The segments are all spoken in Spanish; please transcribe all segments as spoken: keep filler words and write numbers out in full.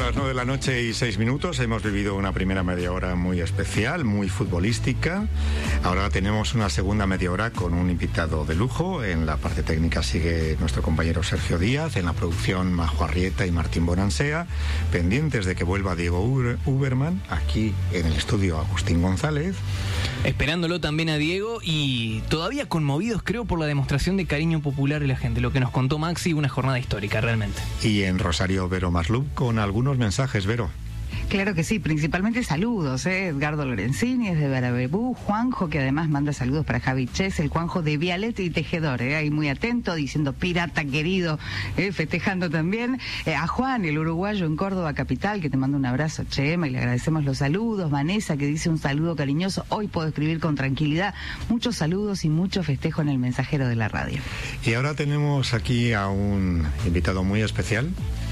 las nueve de la noche y seis minutos. Hemos vivido una primera media hora muy especial, muy futbolística. Ahora tenemos una segunda media hora con un invitado de lujo. En la parte técnica sigue nuestro compañero Sergio Díaz, en la producción Majo Arrieta y Martín Bonansea, pendientes de que vuelva Diego Uberman, aquí en el estudio Agustín González. Esperándolo también a Diego y todavía conmovidos, creo, por la demostración de cariño popular de la gente. Lo que nos contó Maxi, una jornada histórica, realmente. Y en Rosario, Vero Maslub, con algunos mensajes, Vero. Claro que sí, principalmente saludos, ¿eh? Edgardo Lorenzini es de Barabebú, Juanjo, que además manda saludos para Javi Ches, el Juanjo de Vialete y Tejedor, ¿eh? Ahí muy atento, diciendo pirata querido, ¿eh? Festejando también. Eh, a Juan, el uruguayo en Córdoba Capital, que te manda un abrazo, Chema, y le agradecemos los saludos. Vanessa, que dice un saludo cariñoso, hoy puedo escribir con tranquilidad. Muchos saludos y mucho festejo en el mensajero de la radio. Y ahora tenemos aquí a un invitado muy especial,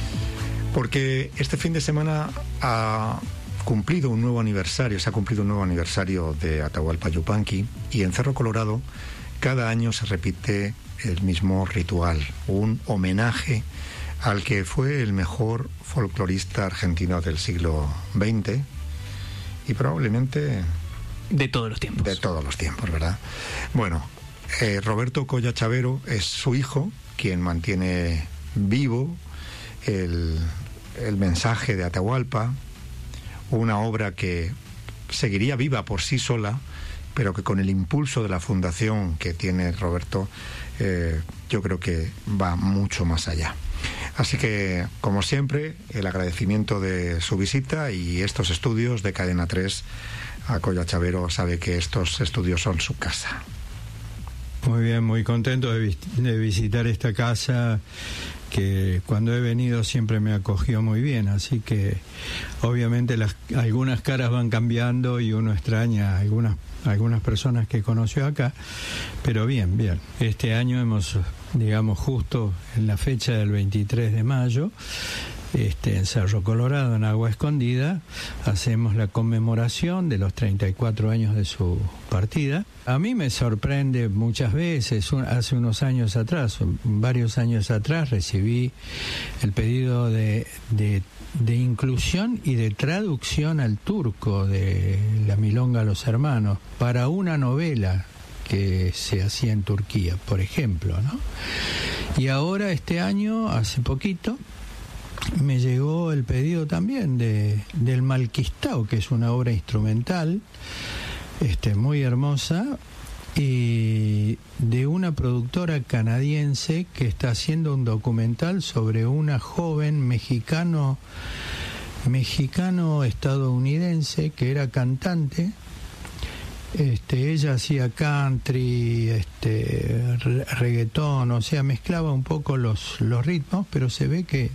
porque este fin de semana ha cumplido un nuevo aniversario, se ha cumplido un nuevo aniversario de Atahualpa Yupanqui, y en Cerro Colorado cada año se repite el mismo ritual, un homenaje al que fue el mejor folclorista argentino del siglo veinte y probablemente de todos los tiempos. De todos los tiempos, ¿verdad? Bueno, eh, Roberto Colla Chavero es su hijo quien mantiene vivo el el mensaje de Atahualpa, una obra que seguiría viva por sí sola, pero que con el impulso de la fundación que tiene Roberto, eh, yo creo que va mucho más allá. Así que, como siempre, el agradecimiento de su visita y estos estudios de Cadena tres. A Colla Chavero sabe que estos estudios son su casa. Muy bien, muy contento de, vis- de visitar esta casa, que cuando he venido siempre me acogió muy bien, así que obviamente las, algunas caras van cambiando y uno extraña a algunas, algunas personas que conoció acá, pero bien, bien. Este año hemos, digamos, justo en la fecha del veintitrés de mayo, Este, en Cerro Colorado, en Agua Escondida, hacemos la conmemoración de los treinta y cuatro años de su partida. A mí me sorprende muchas veces, un, hace unos años atrás, varios años atrás, recibí el pedido de, de, de inclusión y de traducción al turco de La Milonga a los Hermanos para una novela que se hacía en Turquía, por ejemplo, ¿no? Y ahora, este año, hace poquito, me llegó el pedido también de del Malquistao, que es una obra instrumental este muy hermosa, y de una productora canadiense que está haciendo un documental sobre una joven mexicano mexicano estadounidense que era cantante. Este, ella hacía country, este, reggaetón, o sea, mezclaba un poco los, los ritmos, pero se ve que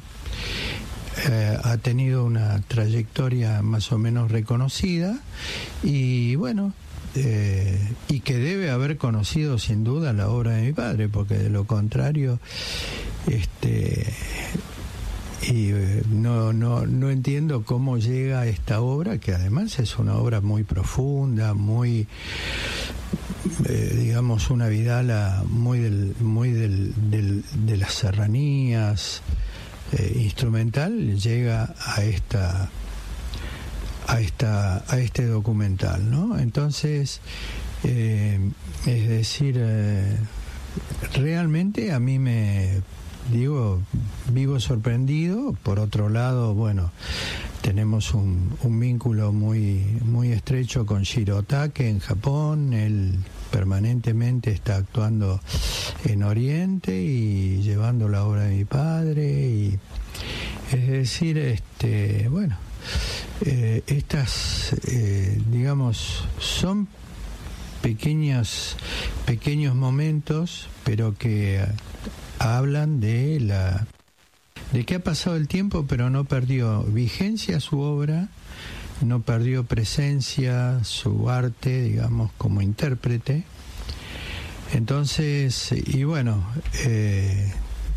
eh, ha tenido una trayectoria más o menos reconocida y bueno, eh, y que debe haber conocido sin duda la obra de mi padre, porque de lo contrario, este... y eh, no no no entiendo cómo llega a esta obra, que además es una obra muy profunda, muy eh, digamos una vidala muy del muy del, del de las serranías, eh, instrumental, llega a esta a esta a este documental, ¿no? Entonces, eh, es decir, eh, realmente a mí me digo, vivo sorprendido. Por otro lado, bueno, tenemos un, un vínculo muy muy estrecho con Shiro Otake en Japón. Él permanentemente está actuando en Oriente y llevando la obra de mi padre, y es decir, este bueno, eh, estas eh, digamos son pequeños pequeños momentos, pero que hablan de la de que ha pasado el tiempo, pero no perdió vigencia su obra, no perdió presencia su arte, digamos, como intérprete. Entonces, y bueno, eh,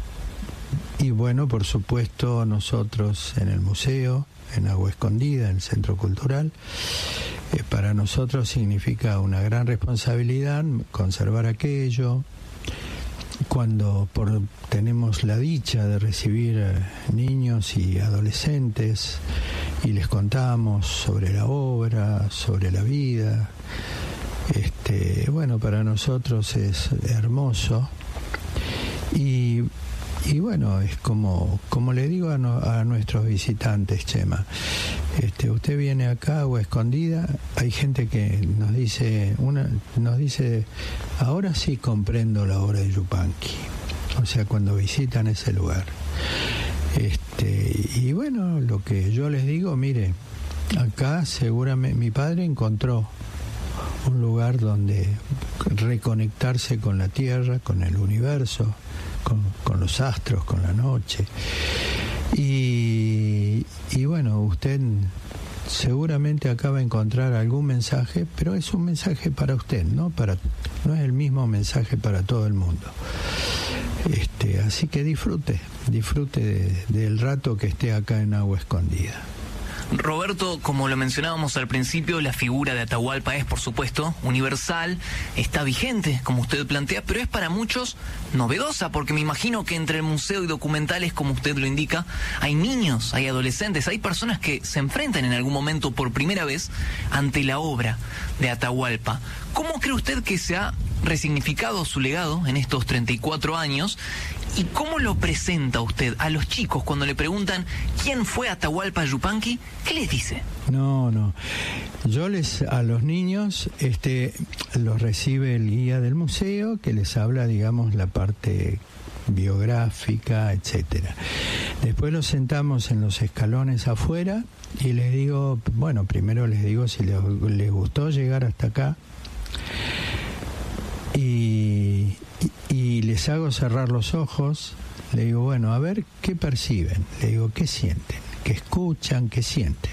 y bueno, por supuesto, nosotros en el museo, en Agua Escondida, en el Centro Cultural, eh, para nosotros significa una gran responsabilidad conservar aquello. cuando por, tenemos la dicha de recibir eh, niños y adolescentes y les contamos sobre la obra, sobre la vida, este, bueno, para nosotros es hermoso. Y, y bueno, es como como le digo a, no, a nuestros visitantes, Chema, este, usted viene acá a Agua Escondida, hay gente que nos dice, una nos dice, ahora sí comprendo la obra de Yupanqui, o sea, cuando visitan ese lugar. Este, y bueno, lo que yo les digo, mire, acá seguramente mi padre encontró un lugar donde reconectarse con la tierra, con el universo, con, con los astros, con la noche. Y, y bueno, usted seguramente acá va a encontrar algún mensaje, pero es un mensaje para usted, ¿no? Para, no es el mismo mensaje para todo el mundo. Este, así que disfrute, disfrute de, del rato que esté acá en Agua Escondida. Roberto, como lo mencionábamos al principio, la figura de Atahualpa es, por supuesto, universal, está vigente, como usted plantea, pero es para muchos novedosa, porque me imagino que entre el museo y documentales, como usted lo indica, hay niños, hay adolescentes, hay personas que se enfrentan en algún momento por primera vez ante la obra de Atahualpa. ¿Cómo cree usted que se ha resignificado su legado en estos treinta y cuatro años? ¿Y cómo lo presenta usted a los chicos cuando le preguntan quién fue Atahualpa Yupanqui? ¿Qué les dice? No, no. Yo les, a los niños, este, los recibe el guía del museo, que les habla, digamos, la parte biográfica, etcétera. Después los sentamos en los escalones afuera y les digo, bueno, primero les digo si les, les gustó llegar hasta acá. Y, y, y les hago cerrar los ojos, le digo, bueno, a ver, ¿qué perciben? Le digo, ¿qué sienten? ¿Qué escuchan? ¿Qué sienten?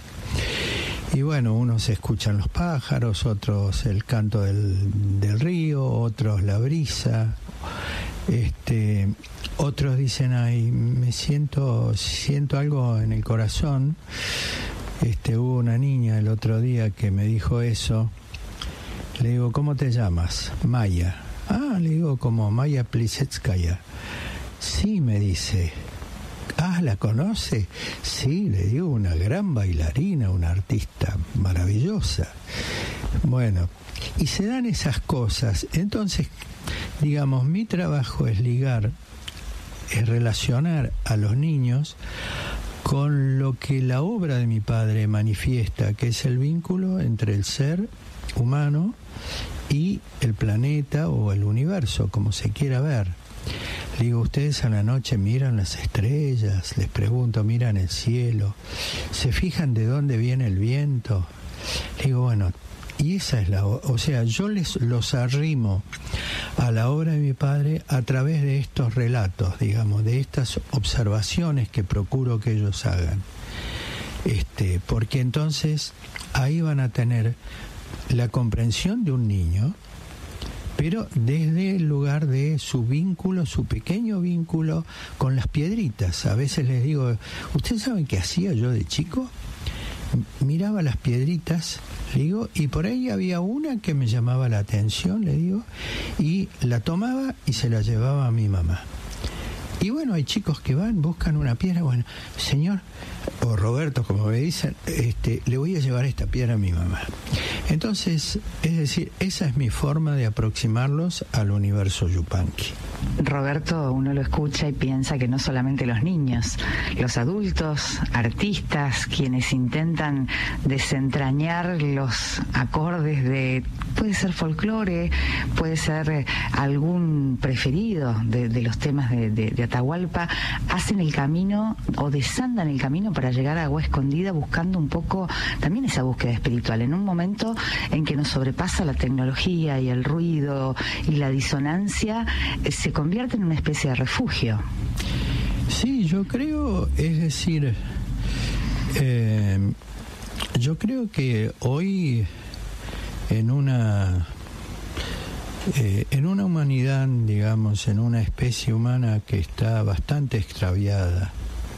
Y bueno, unos escuchan los pájaros, otros el canto del, del río, otros la brisa, este, otros dicen, ay, me siento, siento algo en el corazón. Este, hubo una niña el otro día que me dijo eso. Le digo, ¿cómo te llamas? Maya. Ah, le digo, como Maya Plisetskaya. Sí, me dice. Ah, ¿la conoce? Sí, le digo, una gran bailarina, una artista maravillosa. Bueno, y se dan esas cosas. Entonces, digamos, mi trabajo es ligar, es relacionar a los niños con lo que la obra de mi padre manifiesta, que es el vínculo entre el ser humano y el planeta o el universo, como se quiera ver. Le digo, ustedes a la noche miran las estrellas, les pregunto, miran el cielo, se fijan de dónde viene el viento. Le digo, bueno, y esa es la, o sea, yo les los arrimo a la obra de mi padre a través de estos relatos, digamos, de estas observaciones que procuro que ellos hagan. Este, porque entonces ahí van a tener la comprensión de un niño, pero desde el lugar de su vínculo, su pequeño vínculo con las piedritas. A veces les digo, ¿ustedes saben qué hacía yo de chico? Miraba las piedritas, le digo, y por ahí había una que me llamaba la atención, le digo, y la tomaba y se la llevaba a mi mamá. Y bueno, hay chicos que van, buscan una piedra, bueno, señor, o Roberto, como me dicen, este, le voy a llevar esta piedra a mi mamá. Entonces, es decir, esa es mi forma de aproximarlos al universo Yupanqui. Roberto, uno lo escucha y piensa que no solamente los niños, los adultos, artistas, quienes intentan desentrañar los acordes de, puede ser folclore, puede ser algún preferido de, de los temas de, de, de Atahualpa, hacen el camino o desandan el camino para llegar a Agua Escondida buscando un poco también esa búsqueda espiritual, en un momento en que nos sobrepasa la tecnología y el ruido y la disonancia, se convierte en una especie de refugio. Sí, yo creo, es decir, eh, yo creo que hoy en una eh, en una humanidad, digamos, en una especie humana que está bastante extraviada,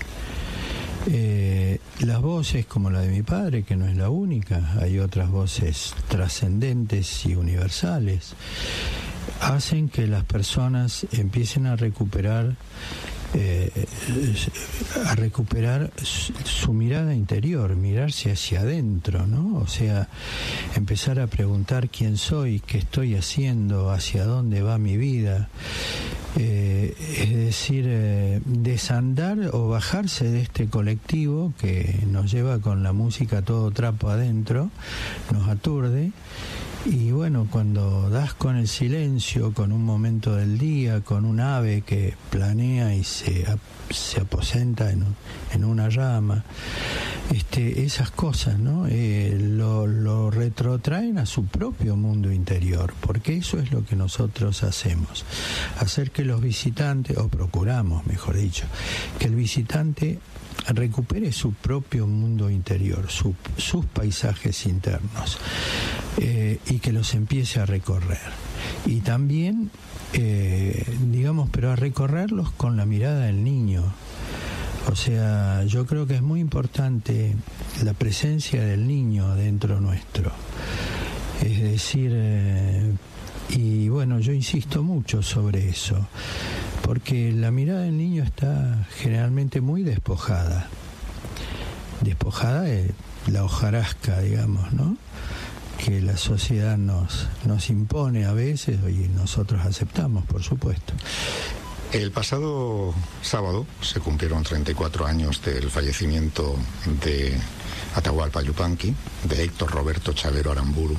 Eh, las voces como la de mi padre, que no es la única, hay otras voces trascendentes y universales, hacen que las personas empiecen a recuperar Eh, a recuperar su, su mirada interior, mirarse hacia adentro, ¿no? O sea, empezar a preguntar quién soy, qué estoy haciendo, hacia dónde va mi vida. Eh, es decir, eh, desandar o bajarse de este colectivo que nos lleva con la música todo trapo adentro, nos aturde. Y bueno, cuando das con el silencio, con un momento del día, con un ave que planea y se, se aposenta en, en una rama, este, esas cosas, ¿no? Eh, lo, lo retrotraen a su propio mundo interior, porque eso es lo que nosotros hacemos, hacer que los visitantes, o procuramos, mejor dicho, que el visitante recupere su propio mundo interior, su, sus paisajes internos, eh, y que los empiece a recorrer. Y también, eh, digamos, pero a recorrerlos con la mirada del niño. O sea, yo creo que es muy importante la presencia del niño dentro nuestro. Es decir, eh, y bueno, yo insisto mucho sobre eso, porque la mirada del niño está generalmente muy despojada, despojada de la hojarasca, digamos, ¿no?, que la sociedad nos, nos impone a veces y nosotros aceptamos, por supuesto. El pasado sábado se cumplieron treinta y cuatro años del fallecimiento de Atahualpa Yupanqui, de Héctor Roberto Chavero Aramburu,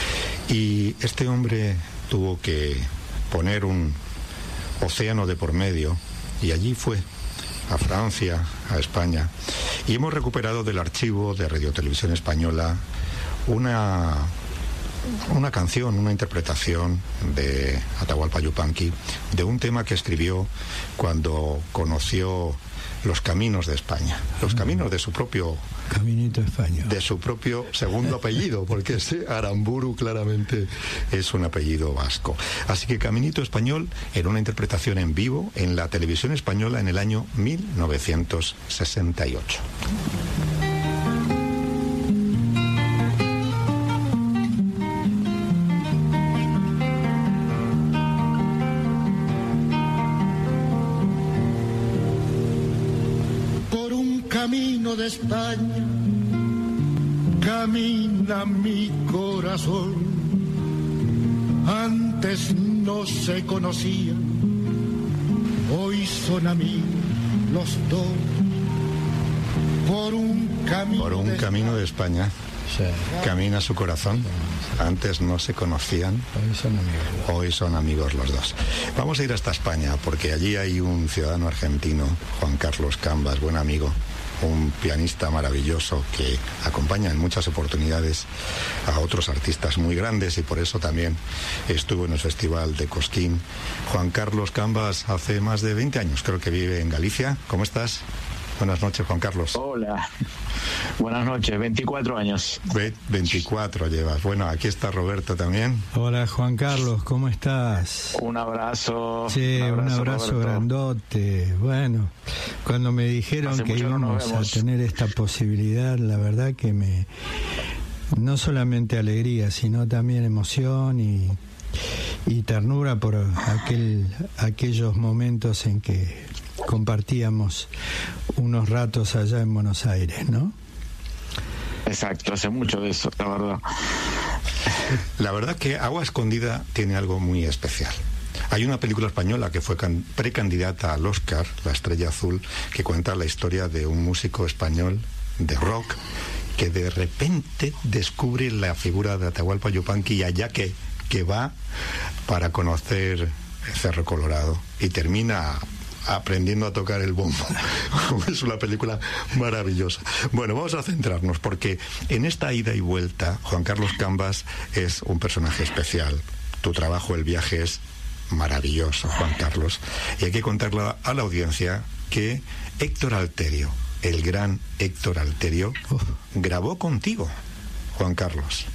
y este hombre tuvo que poner un océano de por medio, y allí fue, a Francia, a España, y hemos recuperado del archivo de Radio Televisión Española una, una canción, una interpretación de Atahualpa Yupanqui, de un tema que escribió cuando conoció los caminos de España, los caminos de su propio Caminito español, de su propio segundo apellido, porque ese Aramburu claramente es un apellido vasco. Así que Caminito Español era una interpretación en vivo en la televisión española en el año mil novecientos sesenta y ocho. Camino de España, camina mi corazón. Antes no se conocían, hoy son amigos los dos. Por un camino, Por un de, camino de España, sí, camina su corazón. Antes no se conocían, hoy son amigos. Hoy son amigos los dos. Vamos a ir hasta España, porque allí hay un ciudadano argentino, Juan Carlos Cambas, buen amigo, un pianista maravilloso que acompaña en muchas oportunidades a otros artistas muy grandes, y por eso también estuvo en el Festival de Cosquín. Juan Carlos Cambas hace más de veinte años, creo que vive en Galicia. ¿Cómo estás? Buenas noches, Juan Carlos. Hola, buenas noches, veinticuatro años. Ve, veinticuatro llevas. Bueno, aquí está Roberto también. Hola, Juan Carlos, ¿cómo estás? Un abrazo. Sí, un abrazo, un abrazo grandote. Bueno, cuando me dijeron Hace que íbamos no a tener esta posibilidad, la verdad que me... no solamente alegría, sino también emoción y, y ternura por aquel, aquellos momentos en que compartíamos unos ratos allá en Buenos Aires, ¿no? Exacto, hace mucho de eso, la verdad. La verdad que Agua Escondida tiene algo muy especial. Hay una película española que fue can- precandidata al Oscar, La Estrella Azul, que cuenta la historia de un músico español de rock que de repente descubre la figura de Atahualpa Yupanqui, y allá que, que va para conocer Cerro Colorado y termina aprendiendo a tocar el bombo. Es una película maravillosa. Bueno, vamos a centrarnos, porque en esta ida y vuelta Juan Carlos Cambas es un personaje especial. Tu trabajo, El viaje, es maravilloso, Juan Carlos, y hay que contarle a la audiencia que Héctor Alterio, el gran Héctor Alterio, Uf. grabó contigo, Juan Carlos.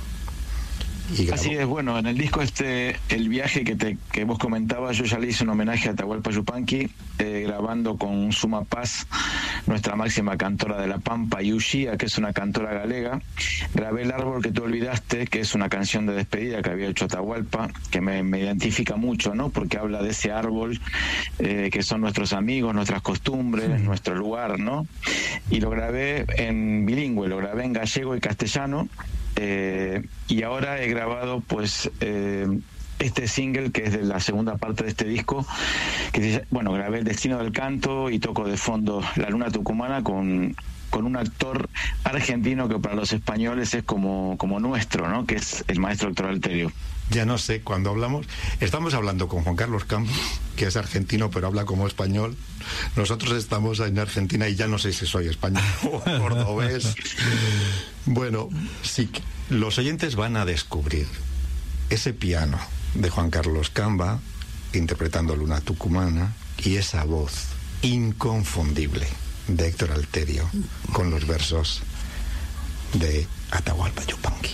Así es, bueno, en el disco este, El viaje que te que vos comentabas, yo ya le hice un homenaje a Atahualpa Yupanqui, eh, grabando con Suma Paz nuestra máxima cantora de La Pampa, y Uxía, que es una cantora galega. Grabé El árbol que tú olvidaste, que es una canción de despedida que había hecho Atahualpa, que me, me identifica mucho, ¿no? Porque habla de ese árbol eh, que son nuestros amigos, nuestras costumbres, sí. nuestro lugar, ¿no? Y lo grabé en bilingüe, lo grabé en gallego y castellano, eh, y ahora he grabado pues eh, este single que es de la segunda parte de este disco, que dice, bueno, grabé El destino del canto y toco de fondo La luna tucumana con con un actor argentino que para los españoles es como, como nuestro, ¿no? Que es el maestro Héctor Alterio. Ya no sé, cuando hablamos, estamos hablando con Juan Carlos Cambas, que es argentino pero habla como español. Nosotros estamos en Argentina y ya no sé si soy español o cordobés. Bueno, sí, los oyentes van a descubrir ese piano de Juan Carlos Cambas interpretando Luna Tucumana y esa voz inconfundible de Héctor Alterio con los versos de Atahualpa Yupanqui.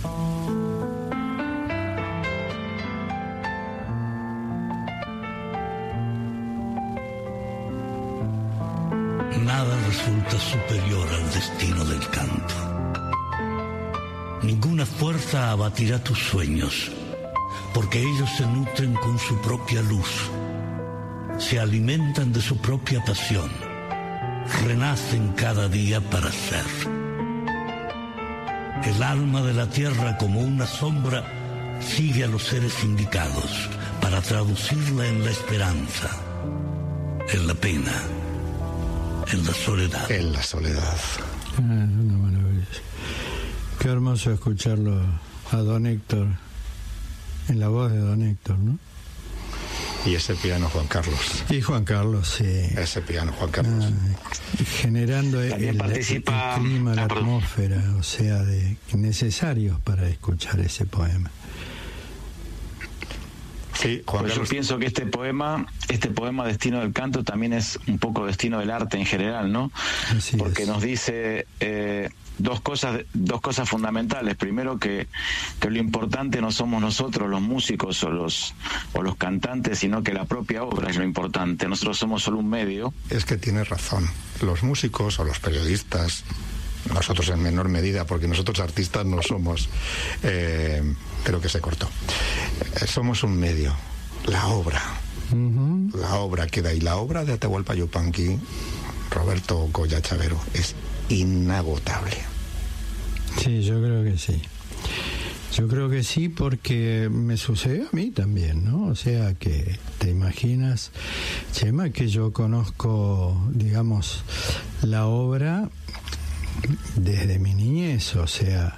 Nada resulta superior al destino del canto. Ninguna fuerza abatirá tus sueños, porque ellos se nutren con su propia luz, se alimentan de su propia pasión, renacen cada día para ser. El alma de la tierra, como una sombra, sigue a los seres indicados para traducirla en la esperanza, en la pena, en la soledad. En la soledad. Ah, una maravilla. Qué hermoso escucharlo a don Héctor, en la voz de don Héctor, ¿no? Y ese piano Juan Carlos. Y Juan Carlos, sí. Ese piano Juan Carlos. Ah, generando el, el, participa... el clima, la ah, atmósfera, o sea, de necesarios para escuchar ese poema. Sí, Juan pues Carlos. Yo pienso que este poema, este poema Destino del Canto también es un poco destino del arte en general, ¿no? Así Porque es. nos dice eh, dos cosas, dos cosas fundamentales. Primero, que, que lo importante no somos nosotros los músicos o los o los cantantes, sino que la propia obra es lo importante. Nosotros somos solo un medio. Es que tienes razón. Los músicos o los periodistas, nosotros en menor medida, porque nosotros artistas no somos, eh, creo que se cortó. Eh, somos un medio. La obra. Uh-huh. La obra queda. Y la obra de Atahualpa Yupanqui, Roberto Colla Chavero, es inagotable. Sí, yo creo que sí. Yo creo que sí, porque me sucedió a mí también, ¿no? O sea, que te imaginas, Chema, que yo conozco, digamos, la obra desde mi niñez, o sea,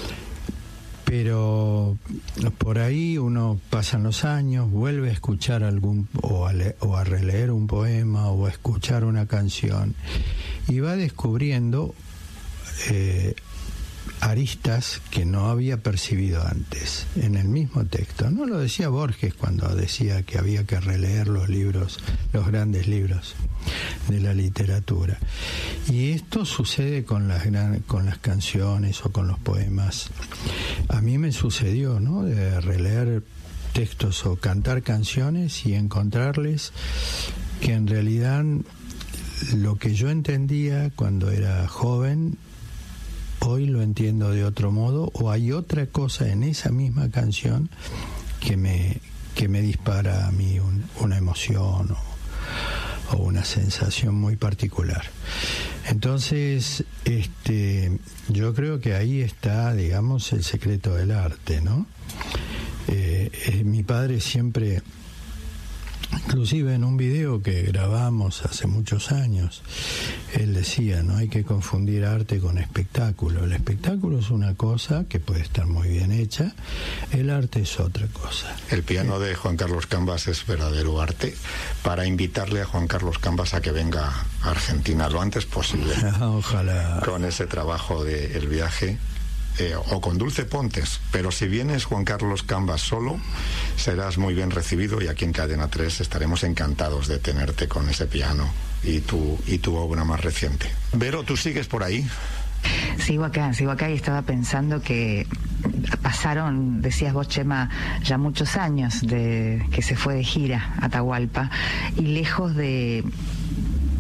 pero por ahí uno pasan los años, vuelve a escuchar algún o a, le, o a releer un poema o a escuchar una canción y va descubriendo eh, aristas que no había percibido antes en el mismo texto. No lo decía Borges cuando decía que había que releer los libros, los grandes libros de la literatura. Y esto sucede con las gran, con las canciones o con los poemas. A mí me sucedió, ¿no? De releer textos o cantar canciones y encontrarles que en realidad lo que yo entendía cuando era joven hoy lo entiendo de otro modo, o hay otra cosa en esa misma canción que me que me dispara a mí un, una emoción o, o una sensación muy particular. Entonces, este, yo creo que ahí está, digamos, el secreto del arte, ¿no? Eh, eh, mi padre siempre, inclusive en un video que grabamos hace muchos años, él decía, no hay que confundir arte con espectáculo. El espectáculo es una cosa que puede estar muy bien hecha, el arte es otra cosa. El piano de Juan Carlos Cambas es verdadero arte. Para invitarle a Juan Carlos Cambas a que venga a Argentina lo antes posible. Ojalá. Con ese trabajo de El viaje. Eh, o con Dulce Pontes, pero si vienes Juan Carlos Cambas solo, serás muy bien recibido y aquí en Cadena tres estaremos encantados de tenerte con ese piano y tu, y tu obra más reciente. Vero, ¿tú sigues por ahí? Sigo acá, sigo acá y estaba pensando que pasaron, decías vos, Chema, ya muchos años de que se fue de gira a Atahualpa y lejos de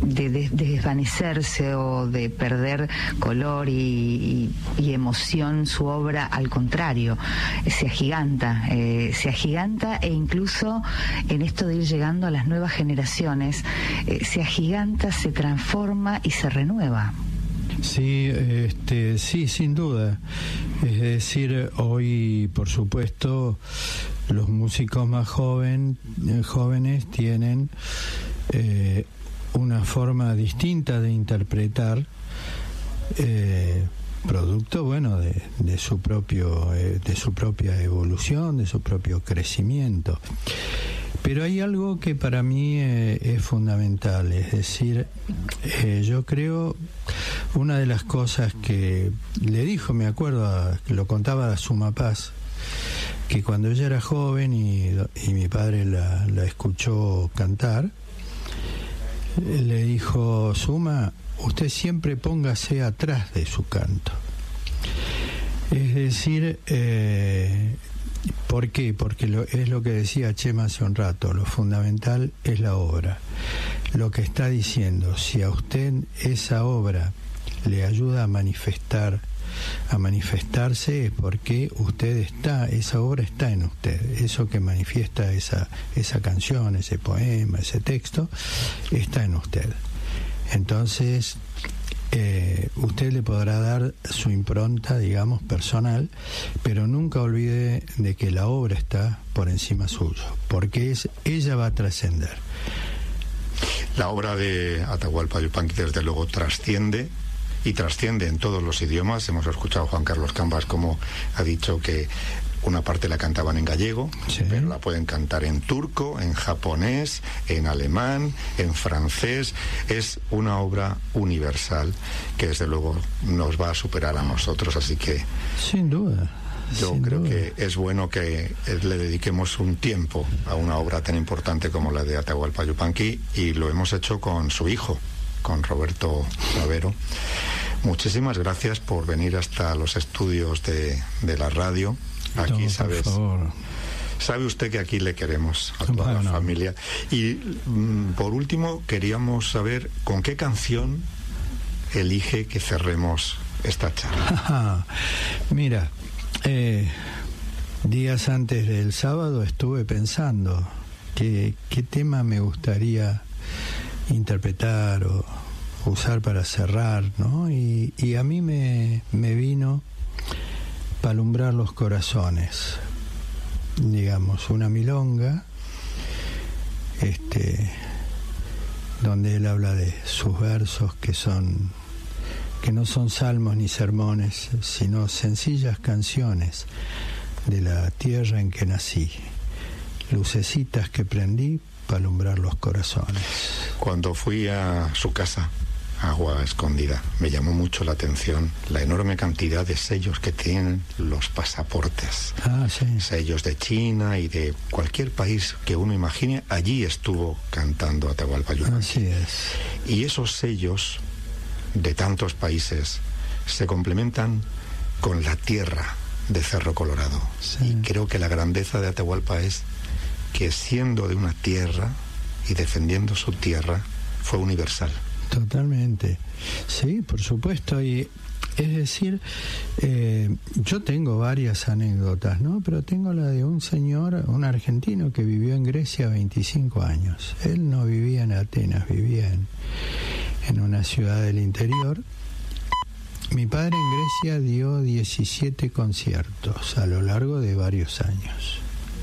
de, de, de desvanecerse o de perder color y, y, y emoción su obra, al contrario, se agiganta, eh, se agiganta e incluso en esto de ir llegando a las nuevas generaciones, eh, se agiganta, se transforma y se renueva. Sí, este, sí, sin duda. Es decir, hoy, por supuesto, los músicos más joven, eh, jóvenes tienen eh, una forma distinta de interpretar, eh, producto, bueno, de, de su propio, eh, de su propia evolución, de su propio crecimiento. Pero hay algo que para mí eh, es fundamental, es decir, eh, yo creo, una de las cosas que le dijo, me acuerdo, a, que lo contaba a Suma Paz, que cuando ella era joven y, y mi padre la, la escuchó cantar, le dijo: Suma, usted siempre póngase atrás de su canto. Es decir, eh, ¿por qué? Porque lo, es lo que decía Chema hace un rato, lo fundamental es la obra. Lo que está diciendo, si a usted esa obra le ayuda a manifestar, a manifestarse, es porque usted está, esa obra está en usted. Eso que manifiesta esa, esa canción, ese poema, ese texto, está en usted. Entonces, eh, usted le podrá dar su impronta, digamos, personal, pero nunca olvide de que la obra está por encima suyo, porque es, ella va a trascender. La obra de Atahualpa Yupanqui, desde luego, trasciende, y trasciende en todos los idiomas. Hemos escuchado a Juan Carlos Cambas como ha dicho que una parte la cantaban en gallego, sí, pero la pueden cantar en turco, en japonés, en alemán, en francés. Es una obra universal que desde luego nos va a superar a nosotros, así que sin duda. Yo Sin creo duda. que es bueno que le dediquemos un tiempo a una obra tan importante como la de Atahualpa Yupanqui, y lo hemos hecho con su hijo, con Roberto Chavero. Muchísimas gracias por venir hasta los estudios de, de la radio. Aquí, no, sabes, por favor. sabe usted que aquí le queremos a toda bueno. la familia. Y mm, por último, queríamos saber con qué canción elige que cerremos esta charla. Mira, eh, días antes del sábado estuve pensando que, qué tema me gustaría interpretar o usar para cerrar, ¿no? Y, y a mí me, me vino para alumbrar los corazones, digamos, una milonga, este, donde él habla de sus versos que son, que no son salmos ni sermones, sino sencillas canciones de la tierra en que nací, lucecitas que prendí para alumbrar los corazones. Cuando fui a su casa, Agua Escondida, me llamó mucho la atención la enorme cantidad de sellos que tienen los pasaportes. Ah, sí. Sellos de China y de cualquier país que uno imagine. Allí estuvo cantando Atahualpa Yupanqui. Así es. Y esos sellos de tantos países se complementan con la tierra de Cerro Colorado. Sí. Y creo que la grandeza de Atahualpa es que, siendo de una tierra y defendiendo su tierra, fue universal. Totalmente. Sí, por supuesto. Y es decir, eh, yo tengo varias anécdotas, ¿no? Pero tengo la de un señor, un argentino que vivió en Grecia veinticinco años. Él no vivía en Atenas, vivía en, en una ciudad del interior. Mi padre en Grecia dio diecisiete conciertos a lo largo de varios años.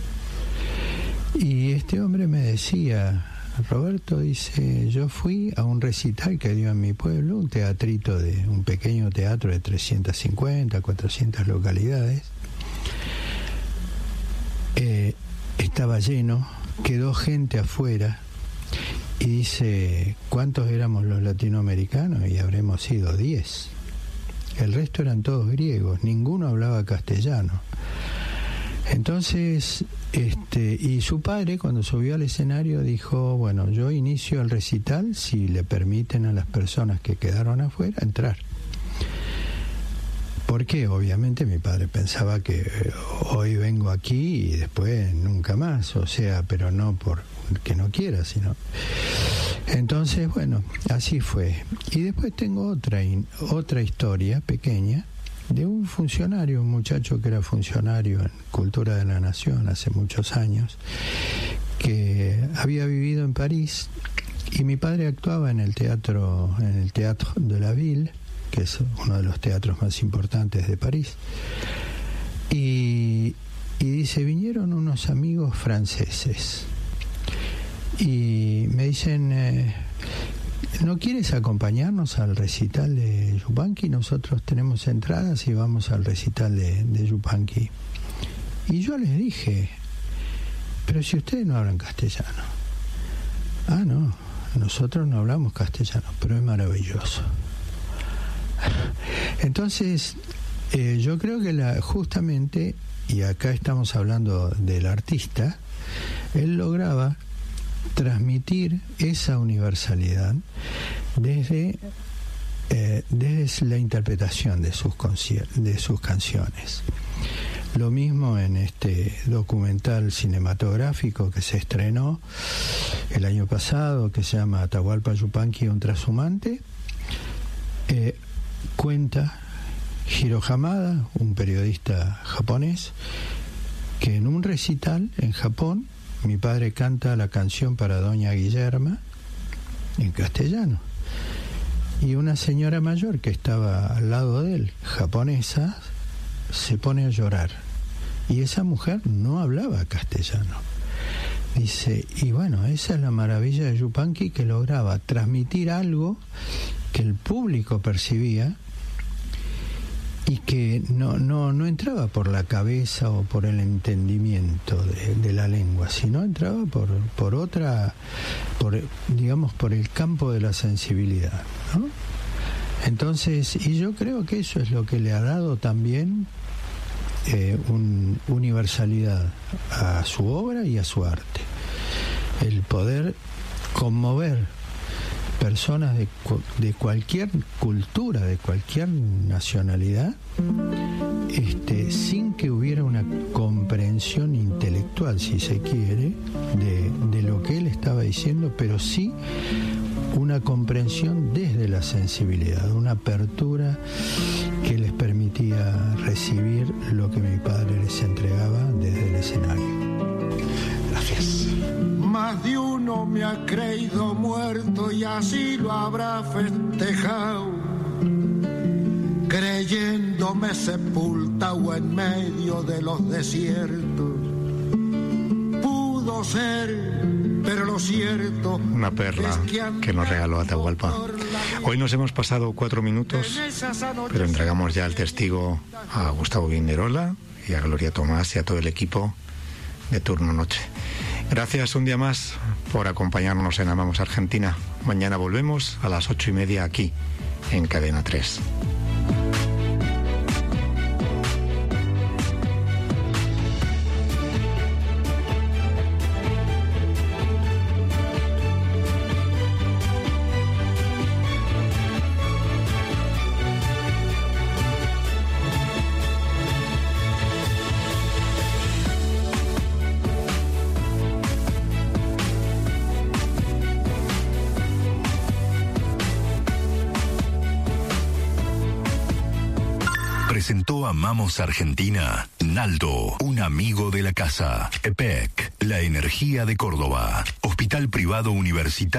Y este hombre me decía: Roberto, dice, yo fui a un recital que dio en mi pueblo, un teatrito, de un pequeño teatro de trescientas cincuenta, cuatrocientas localidades. Eh, estaba lleno, quedó gente afuera, y dice, ¿cuántos éramos los latinoamericanos? Y habremos sido diez. El resto eran todos griegos, ninguno hablaba castellano. Entonces, este, y su padre, cuando subió al escenario, dijo: bueno, yo inicio el recital si le permiten a las personas que quedaron afuera entrar. Porque obviamente mi padre pensaba que eh, hoy vengo aquí y después nunca más, o sea, pero no porque no quiera, sino... Entonces, bueno, así fue. Y después tengo otra, otra historia pequeña de un funcionario, un muchacho que era funcionario en Cultura de la Nación hace muchos años, que había vivido en París, y mi padre actuaba en el teatro, en el Théâtre de la Ville, que es uno de los teatros más importantes de París. Y, y dice, vinieron unos amigos franceses y me dicen, eh, ¿no quieres acompañarnos al recital de Yupanqui? Nosotros tenemos entradas y vamos al recital de, de Yupanqui. Y yo les dije, pero si ustedes no hablan castellano. Ah, no, nosotros no hablamos castellano, pero es maravilloso. Entonces, eh, yo creo que la, justamente, y acá estamos hablando del artista, él lograba transmitir esa universalidad desde, eh, desde la interpretación de sus, de sus canciones. Lo mismo en este documental cinematográfico que se estrenó el año pasado, que se llama Atahualpa Yupanqui, un trashumante. Eh, cuenta Hiro Hamada, un periodista japonés, que en un recital en Japón mi padre canta la canción para Doña Guillerma en castellano, y una señora mayor que estaba al lado de él, japonesa, se pone a llorar, y esa mujer no hablaba castellano. Dice, y bueno, esa es la maravilla de Yupanqui, que lograba transmitir algo que el público percibía y que no, no, no entraba por la cabeza o por el entendimiento de, de la lengua, sino entraba por, por otra, por, digamos, por el campo de la sensibilidad, ¿no? Entonces, y yo creo que eso es lo que le ha dado también eh, un, universalidad a su obra y a su arte. El poder conmover personas de, de cualquier cultura, de cualquier nacionalidad, este, sin que hubiera una comprensión intelectual, si se quiere, de, de lo que él estaba diciendo, pero sí una comprensión desde la sensibilidad, una apertura que les permitía recibir lo que mi padre les entregaba desde el escenario. Gracias. Más de uno me ha creído muerto y así lo habrá festejado, creyéndome sepultado en medio de los desiertos. Pudo ser, pero lo cierto... Una perla es que, que nos regaló Atahualpa. Hoy nos hemos pasado cuatro minutos, pero entregamos ya el testigo a Gustavo Guinderola y a Gloria Tomás y a todo el equipo de Turno Noche. Gracias un día más por acompañarnos en Amamos Argentina. Mañana volvemos a las ocho y media aquí, en Cadena tres. Presentó Amamos Argentina, Naldo, un amigo de la casa. E P E C, la energía de Córdoba. Hospital Privado Universitario.